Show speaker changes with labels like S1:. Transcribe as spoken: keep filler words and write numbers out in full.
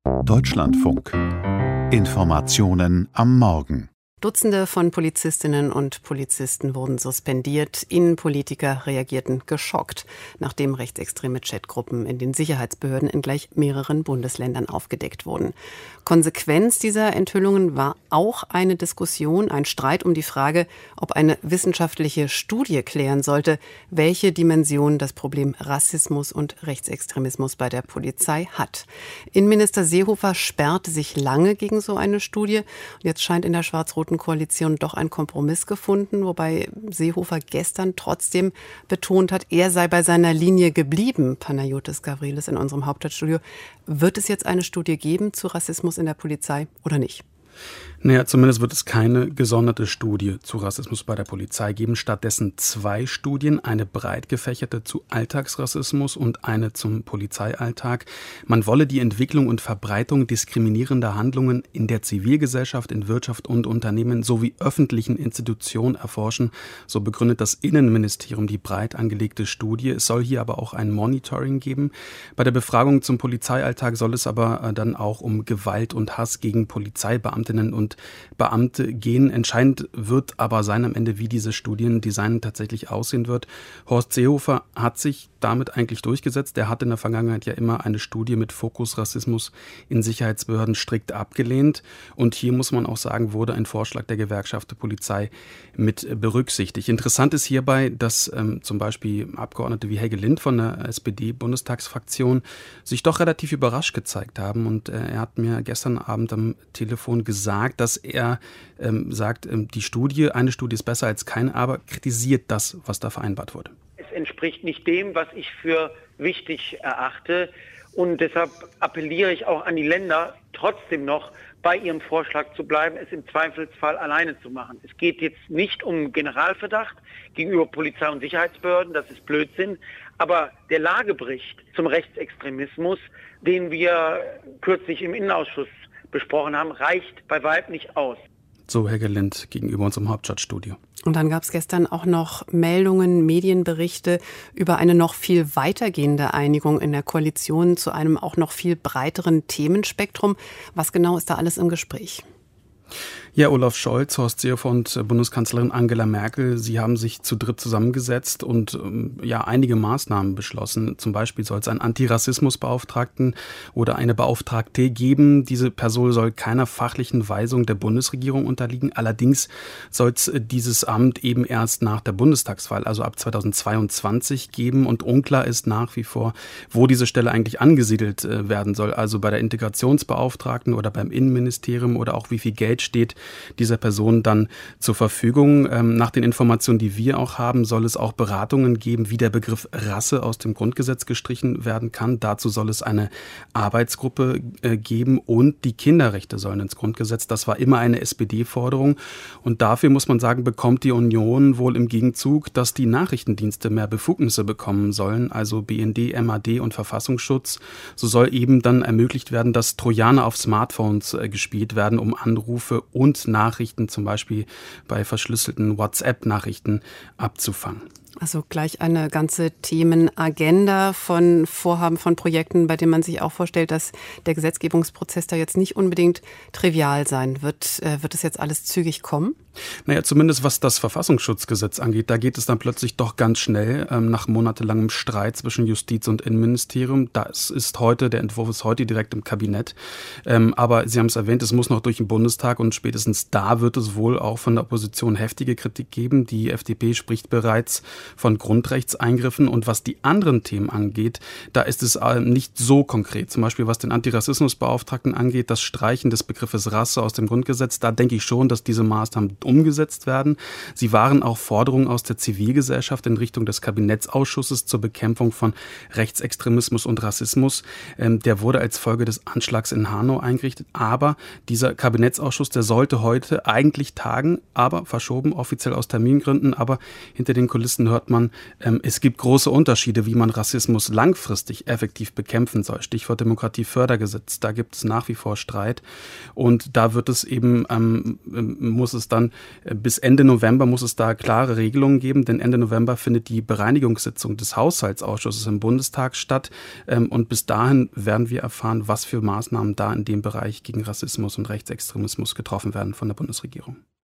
S1: Deutschlandfunk. Informationen am Morgen.
S2: Dutzende von Polizistinnen und Polizisten wurden suspendiert. Innenpolitiker reagierten geschockt, nachdem rechtsextreme Chatgruppen in den Sicherheitsbehörden in gleich mehreren Bundesländern aufgedeckt wurden. Konsequenz dieser Enthüllungen war auch eine Diskussion, ein Streit um die Frage, ob eine wissenschaftliche Studie klären sollte, welche Dimension das Problem Rassismus und Rechtsextremismus bei der Polizei hat. Innenminister Seehofer sperrte sich lange gegen so eine Studie. Und jetzt scheint in der schwarz-roten Koalition doch ein Kompromiss gefunden, wobei Seehofer gestern trotzdem betont hat, er sei bei seiner Linie geblieben. Panayotis Gavrilis in unserem Hauptstadtstudio. Wird es jetzt eine Studie geben zu Rassismus in der Polizei oder nicht?
S3: Naja, zumindest wird es keine gesonderte Studie zu Rassismus bei der Polizei geben. Stattdessen zwei Studien, eine breit gefächerte zu Alltagsrassismus und eine zum Polizeialltag. Man wolle die Entwicklung und Verbreitung diskriminierender Handlungen in der Zivilgesellschaft, in Wirtschaft und Unternehmen sowie öffentlichen Institutionen erforschen. So begründet das Innenministerium die breit angelegte Studie. Es soll hier aber auch ein Monitoring geben. Bei der Befragung zum Polizeialltag soll es aber dann auch um Gewalt und Hass gegen Polizeibeamtinnen und Beamte gehen. Entscheidend wird aber sein am Ende, wie diese Studiendesign tatsächlich aussehen wird. Horst Seehofer hat sich damit eigentlich durchgesetzt. Er hat in der Vergangenheit ja immer eine Studie mit Fokus Rassismus in Sicherheitsbehörden strikt abgelehnt. Und hier muss man auch sagen, wurde ein Vorschlag der Gewerkschaft der Polizei mit berücksichtigt. Interessant ist hierbei, dass ähm, zum Beispiel Abgeordnete wie Helge Lind von der S P D-Bundestagsfraktion sich doch relativ überrascht gezeigt haben. Und äh, er hat mir gestern Abend am Telefon gesagt, dass er ähm, sagt, ähm, die Studie, eine Studie ist besser als keine, aber kritisiert das, was da vereinbart wurde.
S4: Es entspricht nicht dem, was ich für wichtig erachte. Und deshalb appelliere ich auch an die Länder, trotzdem noch bei ihrem Vorschlag zu bleiben, es im Zweifelsfall alleine zu machen. Es geht jetzt nicht um Generalverdacht gegenüber Polizei und Sicherheitsbehörden, das ist Blödsinn. Aber der Lagebericht zum Rechtsextremismus, den wir kürzlich im Innenausschuss besprochen haben, reicht bei weitem nicht aus.
S3: So Helge Lind gegenüber unserem Hauptstadtstudio.
S2: Und dann gab es gestern auch noch Meldungen, Medienberichte über eine noch viel weitergehende Einigung in der Koalition zu einem auch noch viel breiteren Themenspektrum. Was genau ist da alles im Gespräch?
S3: Ja, Olaf Scholz, Horst Seehofer und Bundeskanzlerin Angela Merkel, sie haben sich zu dritt zusammengesetzt und ja einige Maßnahmen beschlossen. Zum Beispiel soll es einen Antirassismusbeauftragten oder eine Beauftragte geben. Diese Person soll keiner fachlichen Weisung der Bundesregierung unterliegen. Allerdings soll es dieses Amt eben erst nach der Bundestagswahl, also ab zweitausendzweiundzwanzig geben. Und unklar ist nach wie vor, wo diese Stelle eigentlich angesiedelt werden soll. Also bei der Integrationsbeauftragten oder beim Innenministerium oder auch wie viel Geld steht dieser Person dann zur Verfügung. Ähm, nach den Informationen, die wir auch haben, soll es auch Beratungen geben, wie der Begriff Rasse aus dem Grundgesetz gestrichen werden kann. Dazu soll es eine Arbeitsgruppe äh, geben und die Kinderrechte sollen ins Grundgesetz. Das war immer eine S P D-Forderung und dafür, muss man sagen, bekommt die Union wohl im Gegenzug, dass die Nachrichtendienste mehr Befugnisse bekommen sollen, also B N D, M A D und Verfassungsschutz. So soll eben dann ermöglicht werden, dass Trojaner auf Smartphones äh, gespielt werden, um Anrufe und Nachrichten, zum Beispiel bei verschlüsselten WhatsApp-Nachrichten, abzufangen.
S2: Also gleich eine ganze Themenagenda von Vorhaben, von Projekten, bei denen man sich auch vorstellt, dass der Gesetzgebungsprozess da jetzt nicht unbedingt trivial sein wird. Äh, wird es jetzt alles zügig kommen?
S3: Naja, zumindest was das Verfassungsschutzgesetz angeht, da geht es dann plötzlich doch ganz schnell, ähm, nach monatelangem Streit zwischen Justiz und Innenministerium. Das ist heute, der Entwurf ist heute direkt im Kabinett. Ähm, aber Sie haben es erwähnt, es muss noch durch den Bundestag und spätestens da wird es wohl auch von der Opposition heftige Kritik geben. Die F D P spricht bereits von Grundrechtseingriffen und was die anderen Themen angeht, da ist es nicht so konkret. Zum Beispiel was den Antirassismusbeauftragten angeht, das Streichen des Begriffes Rasse aus dem Grundgesetz, da denke ich schon, dass diese Maßnahmen umgesetzt werden. Sie waren auch Forderungen aus der Zivilgesellschaft in Richtung des Kabinettsausschusses zur Bekämpfung von Rechtsextremismus und Rassismus. Ähm, der wurde als Folge des Anschlags in Hanau eingerichtet, aber dieser Kabinettsausschuss, der sollte heute eigentlich tagen, aber verschoben, offiziell aus Termingründen, aber hinter den Kulissen hört man, ähm, es gibt große Unterschiede, wie man Rassismus langfristig effektiv bekämpfen soll. Stichwort Demokratiefördergesetz, da gibt es nach wie vor Streit und da wird es eben, ähm, muss es dann Bundesländern. Bis Ende November muss es da klare Regelungen geben, denn Ende November findet die Bereinigungssitzung des Haushaltsausschusses im Bundestag statt. Und bis dahin werden wir erfahren, was für Maßnahmen da in dem Bereich gegen Rassismus und Rechtsextremismus getroffen werden von der Bundesregierung.